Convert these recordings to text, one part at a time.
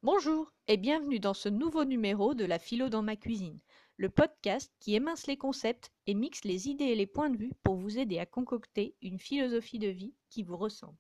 Bonjour et bienvenue dans ce nouveau numéro de La Philo dans ma cuisine, le podcast qui émince les concepts et mixe les idées et les points de vue pour vous aider à concocter une philosophie de vie qui vous ressemble.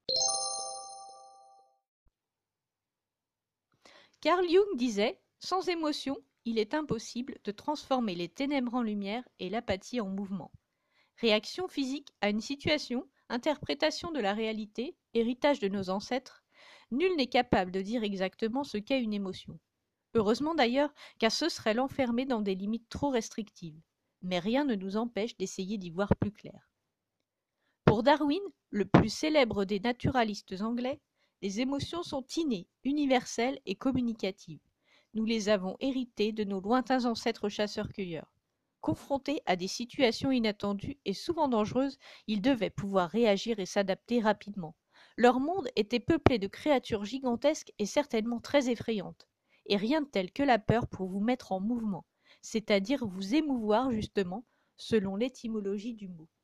Carl Jung disait « Sans émotion, il est impossible de transformer les ténèbres en lumière et l'apathie en mouvement. Réaction physique à une situation, interprétation de la réalité, héritage de nos ancêtres, nul n'est capable de dire exactement ce qu'est une émotion. Heureusement d'ailleurs, car ce serait l'enfermer dans des limites trop restrictives. Mais rien ne nous empêche d'essayer d'y voir plus clair. Pour Darwin, le plus célèbre des naturalistes anglais, les émotions sont innées, universelles et communicatives. Nous les avons héritées de nos lointains ancêtres chasseurs-cueilleurs. Confrontés à des situations inattendues et souvent dangereuses, ils devaient pouvoir réagir et s'adapter rapidement. Leur monde était peuplé de créatures gigantesques et certainement très effrayantes. Et rien de tel que la peur pour vous mettre en mouvement, c'est-à-dire vous émouvoir justement, selon l'étymologie du mot.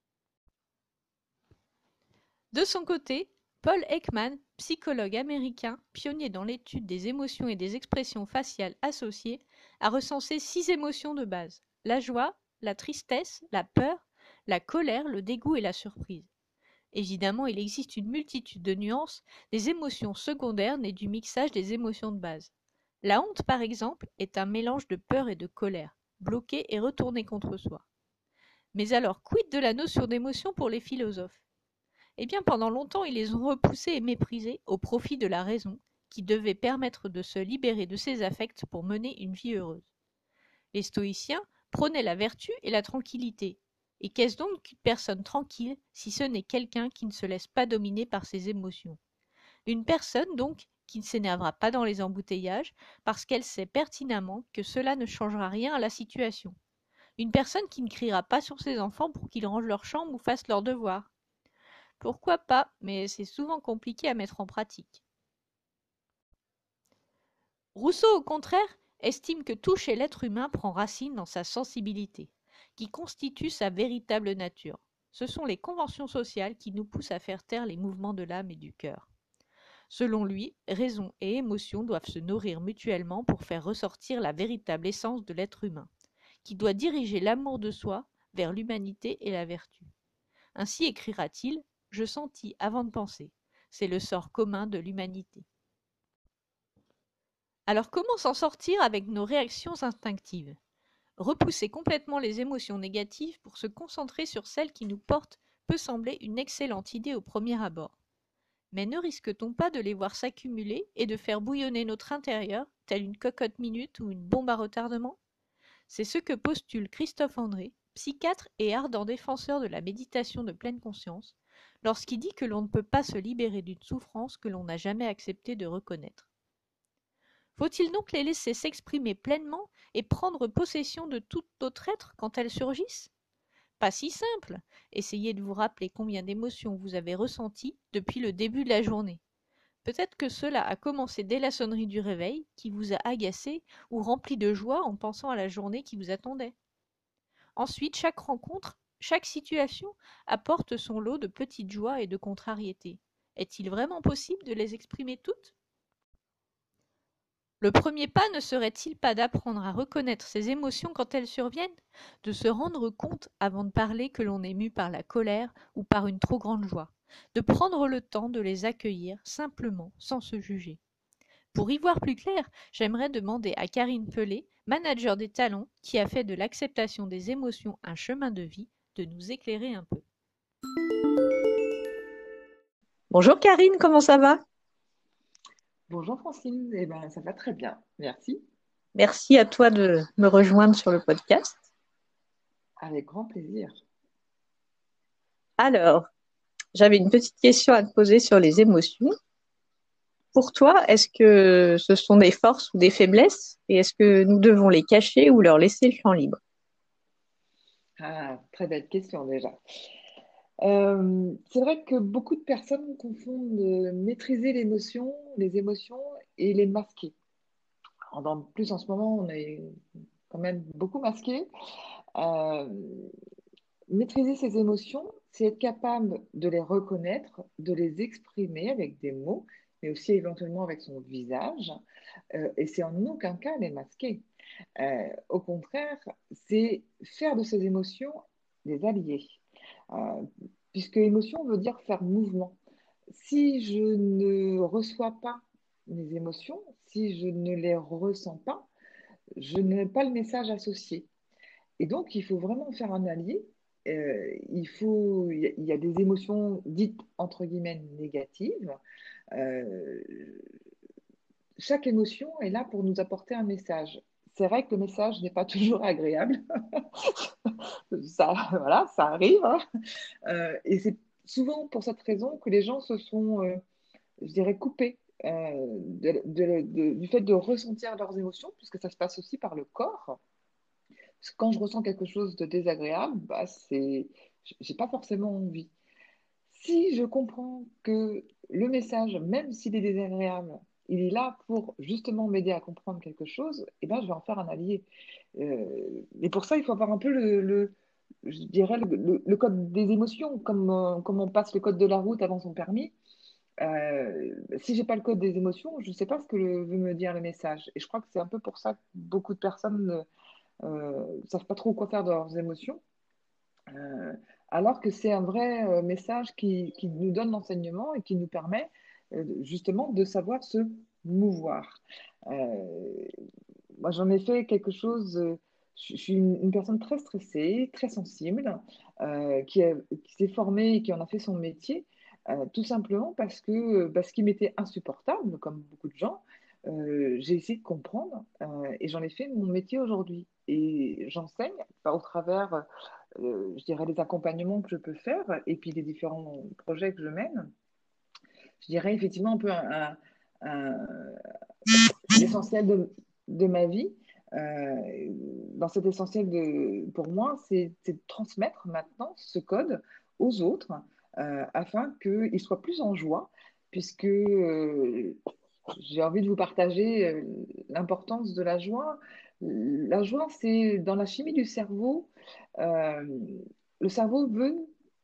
De son côté, Paul Ekman, psychologue américain, pionnier dans l'étude des émotions et des expressions faciales associées, a recensé 6 émotions de base: la joie, la tristesse, la peur, la colère, le dégoût et la surprise. Évidemment, il existe une multitude de nuances, des émotions secondaires nées du mixage des émotions de base. La honte, par exemple, est un mélange de peur et de colère, bloquée et retournée contre soi. Mais alors, quid de la notion d'émotion pour les philosophes? Eh bien, pendant longtemps, ils les ont repoussés et méprisés au profit de la raison, qui devait permettre de se libérer de ses affects pour mener une vie heureuse. Les stoïciens prônaient la vertu et la tranquillité. Et qu'est-ce donc qu'une personne tranquille si ce n'est quelqu'un qui ne se laisse pas dominer par ses émotions? Une personne, donc, qui ne s'énervera pas dans les embouteillages parce qu'elle sait pertinemment que cela ne changera rien à la situation. Une personne qui ne criera pas sur ses enfants pour qu'ils rangent leur chambre ou fassent leurs devoirs. Pourquoi pas, mais c'est souvent compliqué à mettre en pratique. Rousseau, au contraire, estime que tout chez l'être humain prend racine dans sa sensibilité, qui constitue sa véritable nature. Ce sont les conventions sociales qui nous poussent à faire taire les mouvements de l'âme et du cœur. Selon lui, raison et émotion doivent se nourrir mutuellement pour faire ressortir la véritable essence de l'être humain, qui doit diriger l'amour de soi vers l'humanité et la vertu. Ainsi écrira-t-il: « Je sentis avant de penser. C'est le sort commun de l'humanité. » Alors comment s'en sortir avec nos réactions instinctives? Repousser complètement les émotions négatives pour se concentrer sur celles qui nous portent peut sembler une excellente idée au premier abord. Mais ne risque-t-on pas de les voir s'accumuler et de faire bouillonner notre intérieur, telle une cocotte minute ou une bombe à retardement? C'est ce que postule Christophe André, psychiatre et ardent défenseur de la méditation de pleine conscience, lorsqu'il dit que l'on ne peut pas se libérer d'une souffrance que l'on n'a jamais accepté de reconnaître. Faut-il donc les laisser s'exprimer pleinement et prendre possession de tout notre être quand elles surgissent? Pas si simple. Essayez de vous rappeler combien d'émotions vous avez ressenties depuis le début de la journée. Peut-être que cela a commencé dès la sonnerie du réveil, qui vous a agacé ou rempli de joie en pensant à la journée qui vous attendait. Ensuite, chaque rencontre, chaque situation apporte son lot de petites joies et de contrariétés. Est-il vraiment possible de les exprimer toutes? Le premier pas ne serait-il pas d'apprendre à reconnaître ses émotions quand elles surviennent, de se rendre compte avant de parler que l'on est mu par la colère ou par une trop grande joie, de prendre le temps de les accueillir simplement sans se juger? Pour y voir plus clair, j'aimerais demander à Karine Pelé, manager des talents, qui a fait de l'acceptation des émotions un chemin de vie, de nous éclairer un peu. Bonjour Karine, comment ça va? Bonjour Francine, eh ben, ça va très bien, merci, Merci à toi de me rejoindre sur le podcast. avec grand plaisir. Alors, j'avais une petite question à te poser sur les émotions. Pour toi, est-ce que ce sont des forces ou des faiblesses? Et est-ce que nous devons les cacher ou leur laisser le champ libre? Ah, très belle question déjà. C'est vrai que beaucoup de personnes confondent maîtriser les émotions et les masquer. Plus en ce moment, on est quand même beaucoup masqué. Euh, Maîtriser ses émotions, c'est être capable de les reconnaître, de les exprimer avec des mots mais aussi éventuellement avec son visage, et c'est en aucun cas les masquer. Au contraire, c'est faire de ces émotions des alliés. Euh, Puisque émotion veut dire faire mouvement. Si je ne reçois pas mes émotions, si je ne les ressens pas, je n'ai pas le message associé. Et donc, il faut vraiment faire un allié. Il y a des émotions dites entre guillemets négatives. Euh, Chaque émotion est là pour nous apporter un message. C'est vrai que le message n'est pas toujours agréable. Ça, voilà, ça arrive, hein. Et c'est souvent pour cette raison que les gens se sont, je dirais, coupés du fait de ressentir leurs émotions, puisque ça se passe aussi par le corps. Parce que quand je ressens quelque chose de désagréable, bah, j'ai pas forcément envie. Si je comprends que le message, même s'il est désagréable, il est là pour justement m'aider à comprendre quelque chose, et ben, je vais en faire un allié. Et pour ça, il faut avoir un peu je dirais, le code des émotions, comme on passe le code de la route avant son permis. Si j'ai pas le code des émotions, je ne sais pas ce que veut me dire le message. Et je crois que c'est un peu pour ça que beaucoup de personnes ne savent pas trop quoi faire de leurs émotions. Euh, Alors que c'est un vrai message qui nous donne l'enseignement et qui nous permet justement de savoir se mouvoir. Euh, Moi, j'en ai fait quelque chose. Je suis une personne très stressée, très sensible, qui s'est formée et qui en a fait son métier, tout simplement parce que ce qui m'était insupportable, comme beaucoup de gens, j'ai essayé de comprendre et j'en ai fait mon métier aujourd'hui. Et j'enseigne au travers, je dirais, les accompagnements que je peux faire et puis les différents projets que je mène. Je dirais effectivement un peu un, l'essentiel de ma vie. Dans cet essentiel pour moi, c'est de transmettre maintenant ce code aux autres afin qu'ils soient plus en joie, puisque j'ai envie de vous partager l'importance de la joie. La joie, c'est dans la chimie du cerveau. euh, le cerveau veut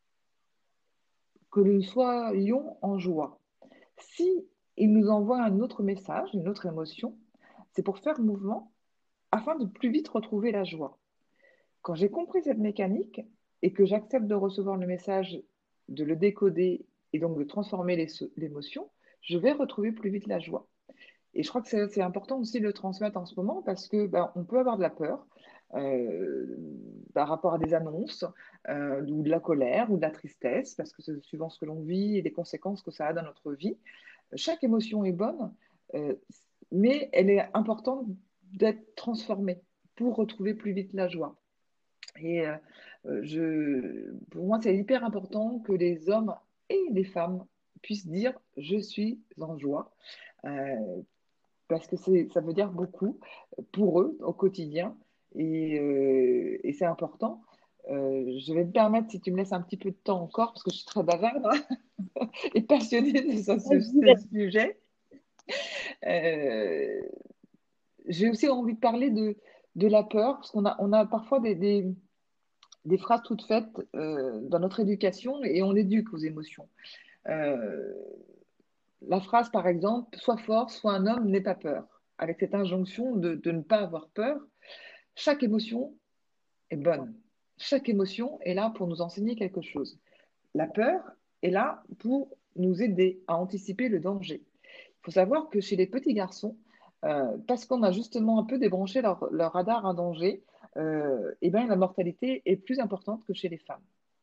que nous soyons en joie. Si il nous envoie un autre message, une autre émotion, c'est pour faire mouvement afin de plus vite retrouver la joie. Quand j'ai compris cette mécanique et que j'accepte de recevoir le message, de le décoder et donc de transformer l'émotion, je vais retrouver plus vite la joie. Et je crois que c'est important aussi de le transmettre en ce moment parce que ben, on peut avoir de la peur euh, par rapport à des annonces ou de la colère ou de la tristesse parce que c'est suivant ce que l'on vit et les conséquences que ça a dans notre vie. Chaque émotion est bonne, euh, mais elle est importante d'être transformée pour retrouver plus vite la joie. Et pour moi, c'est hyper important que les hommes et les femmes puissent dire je suis en joie, euh, parce que ça veut dire beaucoup pour eux au quotidien et c'est important. Je vais me permettre, si tu me laisses un petit peu de temps encore, parce que je suis très bavarde et passionnée de ce sujet. Euh, j'ai aussi envie de parler de la peur, parce on a parfois des phrases toutes faites dans notre éducation et on éduque aux émotions. Euh, la phrase, par exemple, sois fort, sois un homme, n'aie pas peur. Avec cette injonction de ne pas avoir peur, chaque émotion est bonne. Chaque émotion est là pour nous enseigner quelque chose. La peur est là pour nous aider à anticiper le danger. Il faut savoir que chez les petits garçons, parce qu'on a justement un peu débranché leur radar à danger, eh ben, la mortalité est plus importante que chez les femmes.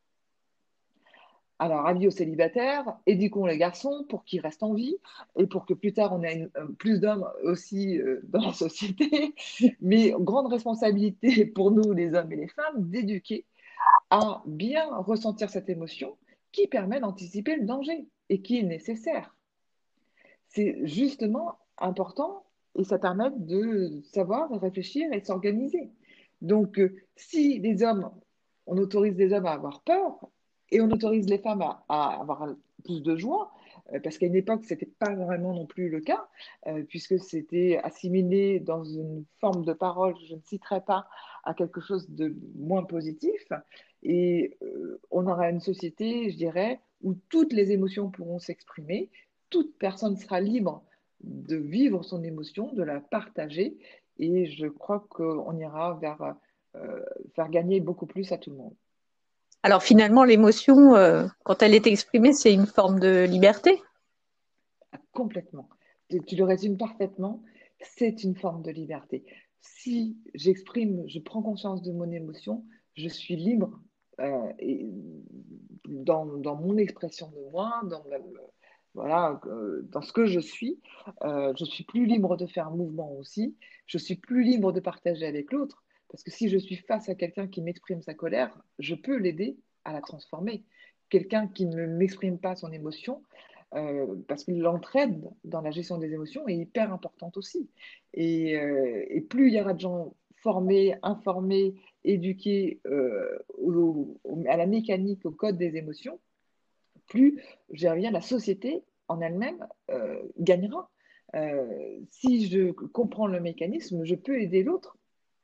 Alors, avis aux célibataires, éduquons les garçons pour qu'ils restent en vie et pour que plus tard on ait plus d'hommes aussi dans la société. Mais grande responsabilité pour nous, les hommes et les femmes, d'éduquer à bien ressentir cette émotion qui permet d'anticiper le danger et qui est nécessaire. C'est justement important et ça permet de savoir, de réfléchir et de s'organiser. Donc, si les hommes, on autorise les hommes à avoir peur et on autorise les femmes à avoir plus de joie, parce qu'à une époque, ce n'était pas vraiment non plus le cas, puisque c'était assimilé dans une forme de parole, que je ne citerai pas, à quelque chose de moins positif. Et on aura une société, je dirais, où toutes les émotions pourront s'exprimer, toute personne sera libre de vivre son émotion, de la partager, et je crois qu'on ira vers faire gagner beaucoup plus à tout le monde. Alors finalement, l'émotion, quand elle est exprimée, c'est une forme de liberté. Ah, complètement. Tu le résumes parfaitement. C'est une forme de liberté. Si j'exprime, je prends conscience de mon émotion, je suis libre et dans mon expression de moi, voilà, dans ce que je suis. Je suis plus libre de faire un mouvement aussi. Je suis plus libre de partager avec l'autre. Parce que si je suis face à quelqu'un qui m'exprime sa colère, je peux l'aider à la transformer. Quelqu'un qui ne m'exprime pas son émotion, parce que l'entraide dans la gestion des émotions est hyper importante aussi. Et plus il y aura de gens formés, informés, éduqués à la mécanique, au code des émotions, plus, je reviens, la société en elle-même gagnera. Si je comprends le mécanisme, je peux aider l'autre.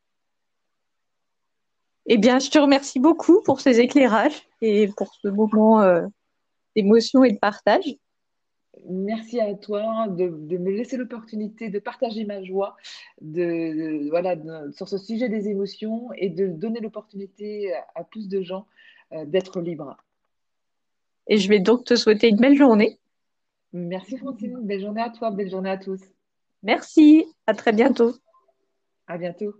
Eh bien, je te remercie beaucoup pour ces éclairages et pour ce moment d'émotion et de partage. Merci à toi de me laisser l'opportunité de partager ma joie voilà, sur ce sujet des émotions et de donner l'opportunité à plus de gens d'être libres. Et je vais donc te souhaiter une belle journée. Merci Francine, belle journée à toi, belle journée à tous. Merci, à très bientôt. À bientôt.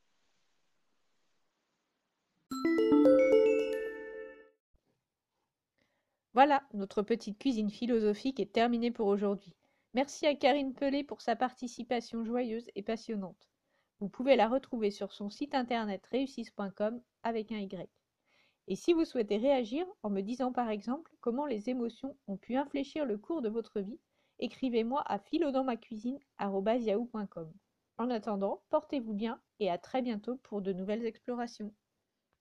Voilà, notre petite cuisine philosophique est terminée pour aujourd'hui. Merci à Karine Pelé pour sa participation joyeuse et passionnante. Vous pouvez la retrouver sur son site internet réussisse.com avec un Y. Et si vous souhaitez réagir en me disant par exemple comment les émotions ont pu infléchir le cours de votre vie, écrivez-moi à philodansmacuisine@yahoo.com. En attendant, portez-vous bien et à très bientôt pour de nouvelles explorations.